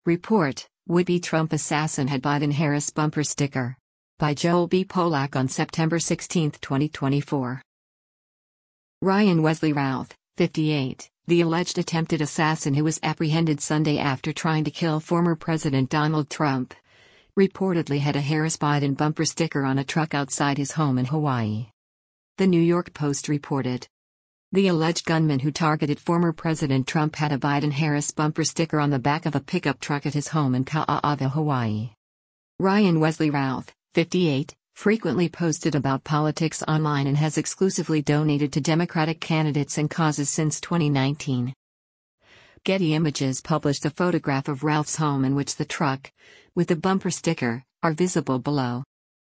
Report, would-be Trump assassin had Biden-Harris bumper sticker. By Joel B. Polak on September 16, 2024. Ryan Wesley Routh, 58, the alleged attempted assassin who was apprehended Sunday after trying to kill former President Donald Trump, reportedly had a Harris-Biden bumper sticker on a truck outside his home in Hawaii. The New York Post reported. The alleged gunman who targeted former President Trump had a Biden-Harris bumper sticker on the back of a pickup truck at his home in Ka'ava, Hawaii. Ryan Wesley Routh, 58, frequently posted about politics online and has exclusively donated to Democratic candidates and causes since 2019. Getty Images published a photograph of Routh's home in which the truck, with the bumper sticker, are visible below.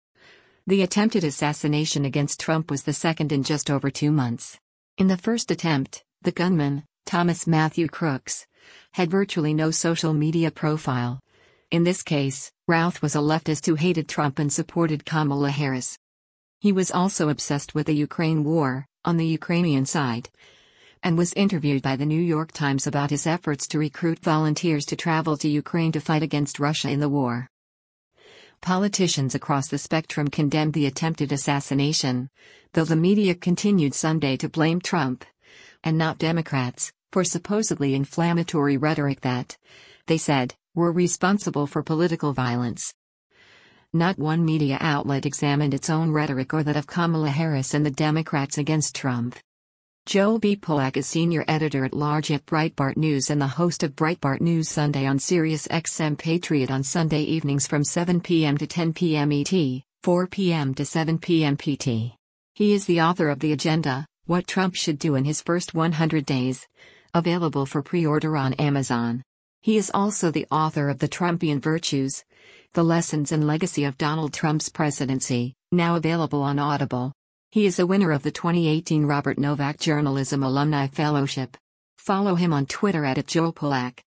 The attempted assassination against Trump was the second in just over 2 months. In the first attempt, the gunman, Thomas Matthew Crooks, had virtually no social media profile. In this case, Routh was a leftist who hated Trump and supported Kamala Harris. He was also obsessed with the Ukraine war, on the Ukrainian side, and was interviewed by the New York Times about his efforts to recruit volunteers to travel to Ukraine to fight against Russia in the war. Politicians across the spectrum condemned the attempted assassination, though the media continued Sunday to blame Trump, and not Democrats, for supposedly inflammatory rhetoric that, they said, were responsible for political violence. Not one media outlet examined its own rhetoric or that of Kamala Harris and the Democrats against Trump. Joel B. Polak is senior editor-at-large at Breitbart News and the host of Breitbart News Sunday on Sirius XM Patriot on Sunday evenings from 7 p.m. to 10 p.m. ET, 4 p.m. to 7 p.m. PT. He is the author of The Agenda, What Trump Should Do in His First 100 Days, available for pre-order on Amazon. He is also the author of The Trumpian Virtues, The Lessons and Legacy of Donald Trump's Presidency, now available on Audible. He is a winner of the 2018 Robert Novak Journalism Alumni Fellowship. Follow him on Twitter @JoelPolak.